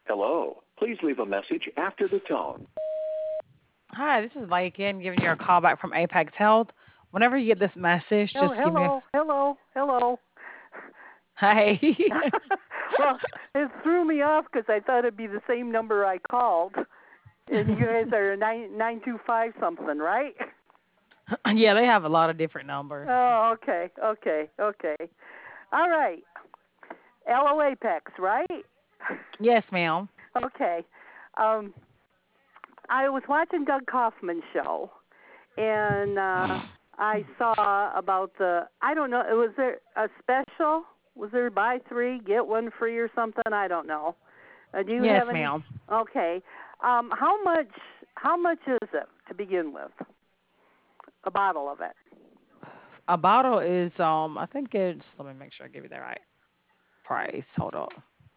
Hello. Please leave a message after the tone. Hi, this is Mike again, giving you a call back from Apex Health. Whenever you get this message, just give me a Hello. hey. Well, it threw me off because I thought it'd be the same number I called, and you guys are 925 something, right? Yeah, they have a lot of different numbers. Oh, okay. All right. LO Apex, right? Yes, ma'am. Okay. Um, I was watching Doug Kaufman's show, and I saw about I don't know, was there a special? Was there buy three, get one free or something? I don't know. Do you Yes, have any? ma'am. Okay. How much is it to begin with? A bottle of it. A bottle is I think it's let me make sure I give you the right price. Hold on.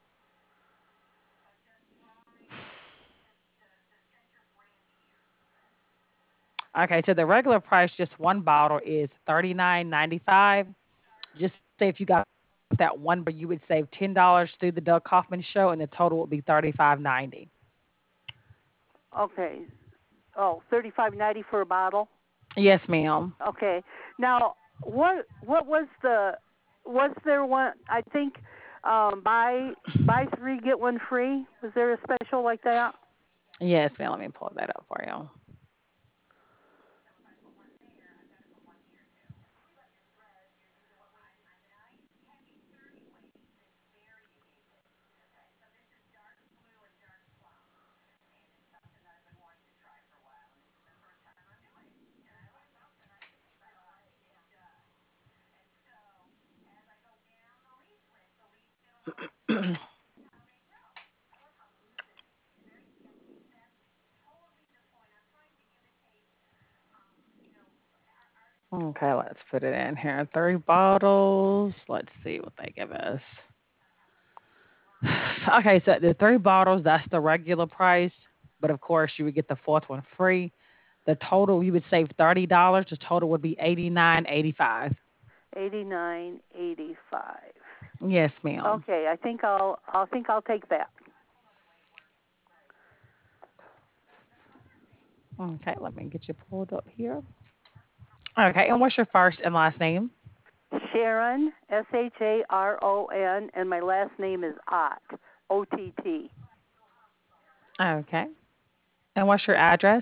Okay, so the regular price, just one bottle, is $39.95. Just say if you got that one bottle, you would save $10 through the Doug Kaufman show, and the total would be $35.90. Okay. Oh, 35.90 for a bottle. Yes, ma'am. Okay. Now, what was there one? I think buy three get one free. Was there a special like that? Yes, ma'am. Let me pull that up for you. Okay, let's put it in here. 3 bottles. Let's see what they give us. Okay, so the 3 bottles, that's the regular price. But of course, you would get the fourth one free. The total, you would save $30. The total would be 89.85. 89.85. Yes, ma'am. Okay, I think I'll take that. Okay, let me get you pulled up here. Okay, and what's your first and last name? Sharon, Sharon, and my last name is Ott, OTT. Okay. And what's your address?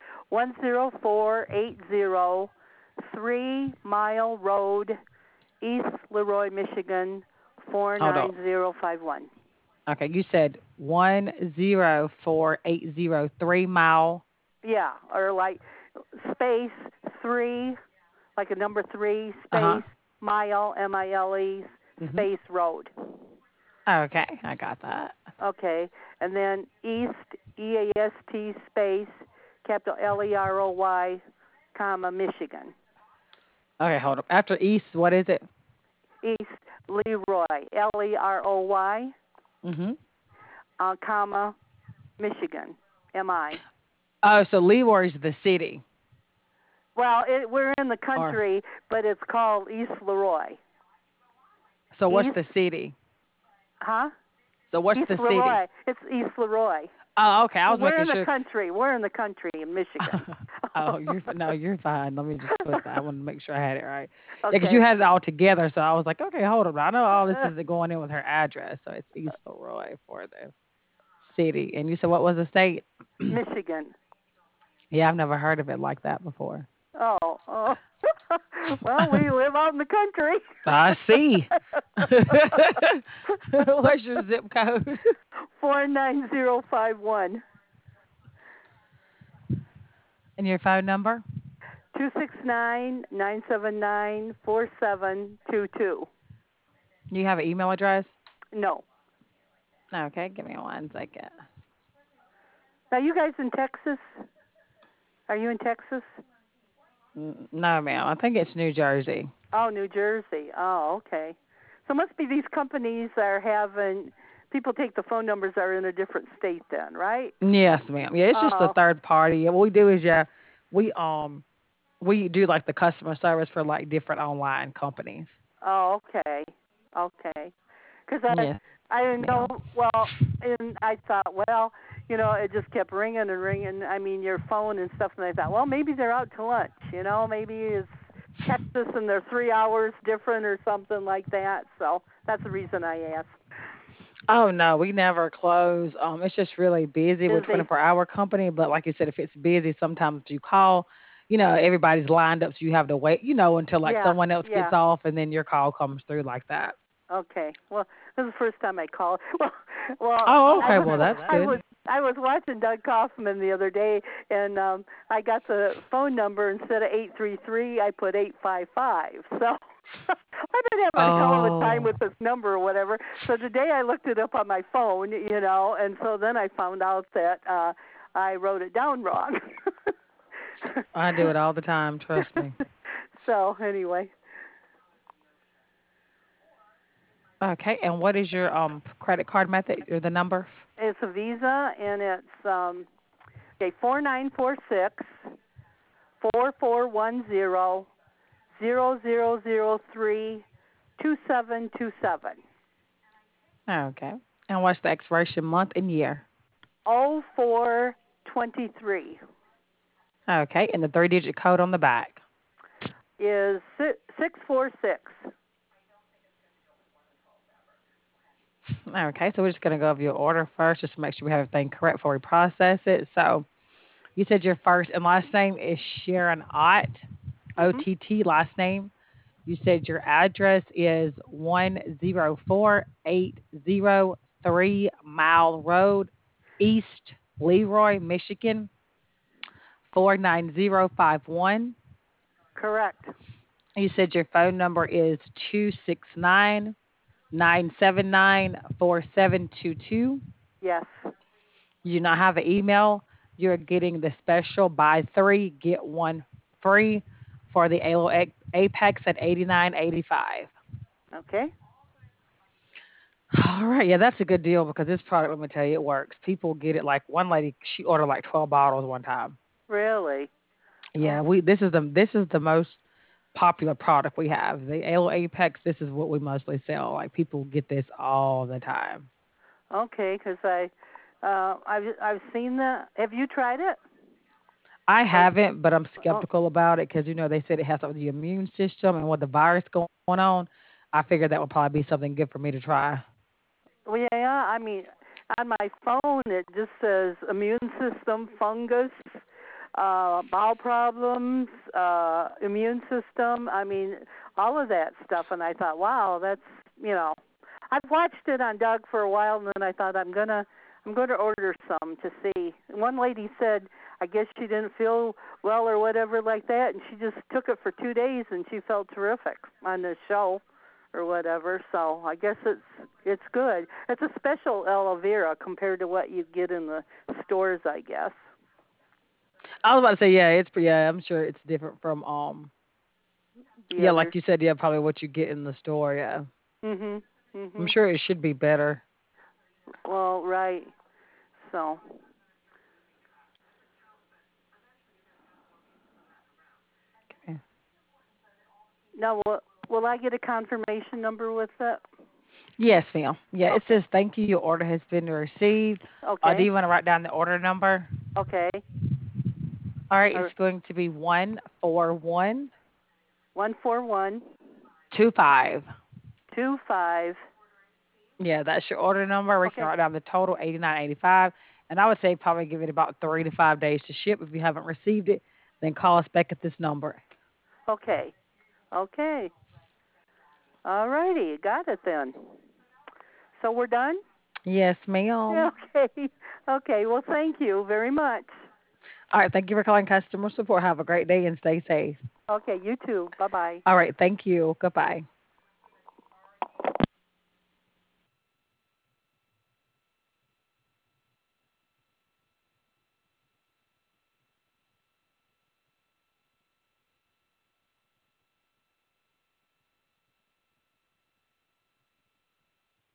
10480 3 Mile Road, East Leroy, Michigan, Hold on. 49051. Okay, you said 10480 3 Mile. Yeah, or like space 3, like a number 3, Uh huh. space, mile, Mile, Mhm. space, road. Okay, I got that. Okay, and then East, EAST, space, capital LEROY, comma, Michigan. Okay, hold up. After East, what is it? East Leroy, LEROY, Mhm. comma, Michigan, MI. Oh, so Leroy's the city, Well, we're in the or country, but it's called East Leroy. so what's East, the city? huh? So what's East the city? Leroy. It's East Leroy. Oh, okay. I was We're making in the sure. country. We're in the country in Michigan. Oh, no, you're fine. Let me just put that. I want to make sure I had it right. Yeah, because you Okay. had it all together, so I was like, okay, hold on. I know all this is going in with her address, so it's East Leroy for the city. And you said what was the state? Michigan. Yeah, I've never heard of it like that before. Oh. Well, we live out in the country. I see. What's your zip code? 49051. And your phone number? 269-979-4722. Do you have an email address? No. Okay, give me 1 second. Now, you guys in Texas? Are you in Texas? No, ma'am. I think it's New Jersey. Oh, New Jersey. Oh, okay. So it must be these companies are having people take the phone numbers that are in a different state then, right? Yes, ma'am. Yeah, it's just a Oh, third party. What we do is, yeah, we we do like the customer service for like different online companies. oh, okay. Okay. Because Yes. I didn't know. ma'am. Well, and I thought, well, it just kept ringing and ringing. I mean, your phone and stuff. And I thought, well, maybe they're out to lunch. Maybe it's Texas and they're 3 hours different or something like that. So that's the reason I asked. Oh no, we never close. It's just really busy. We're Busy. 24-hour company, but like you said, if it's busy, sometimes you call, everybody's lined up, so you have to wait, until like Yeah. someone else gets Yeah. off, and then your call comes through like that. Okay. Well, this is the first time I called. Well, Oh, I okay. was Well, that's I good. was I was watching Doug Kaufman the other day, and I got the phone number instead of 833, I put 855. So I've been having a hell of a time Oh, with this number or whatever. So today I looked it up on my phone, and so then I found out that I wrote it down wrong. I do it all the time. Trust me. So anyway, Okay. And what is your credit card method or the number? it's a Visa, and it's 4946-4410-0003-2727. Okay. And what's the expiration month and year? 0423 Okay. And the three-digit code on the back. is 646. Okay, so we're just going to go over your order first just to make sure we have everything correct before we process it. So you said your first and last name is Sharon Ott, Mm-hmm. O-T-T, last name. You said your address is 104-803 Mile Road, East Leroy, Michigan, 49051. Correct. You said your phone number is 269-979-4722. Yes. You do not have an email. You're getting the special buy three, get one free for the Halo Apex at $89.85. Okay. All right, yeah, that's a good deal because this product, let me tell you, it works. People get it like one lady, she ordered like 12 bottles one time. Really? Yeah, Oh, this is the most popular product we have. The Halo Apex, this is what we mostly sell. Like people get this all the time. okay. Because I've seen that. Have you tried it? I Or haven't, but I'm oh, skeptical about it because they said it has something with the immune system and with the virus going on. I figured that would probably be something good for me to try. well, yeah. I mean, on my phone it just says immune system, fungus, bowel problems, immune system. I mean, all of that stuff. And I thought, wow, that's I've watched it on Doug for a while, and then I thought I'm gonna order some to see. One lady said, I guess she didn't feel well or whatever like that, and she just took it for 2 days, and she felt terrific on the show or whatever. So I guess it's good. It's a special aloe vera compared to what you get in the stores, I guess. I was about to say, I'm sure it's different from The yeah, like others. you said, yeah, probably what you get in the store. Yeah, Mhm. I'm Mhm. sure it should be better. Well, right. So Okay. now, will I get a confirmation number with it? Yes, ma'am. Yeah, it Okay. says thank you. Your order has been received. Do Okay. you want to write down the order number? Okay. All right, it's Or going to be 14125. 14125. Yeah, that's your order number. We can Okay. write down the total, 89.85, and I would say probably give it about 3 to 5 days to ship. If you haven't received it, then call us back at this number. Okay. Okay. All righty. Got it then. So we're done? Yes, ma'am. Okay. Okay. Well, thank you very much. All right, thank you for calling customer support. Have a great day and stay safe. Okay. You too. Bye-bye. All right, thank you. Goodbye.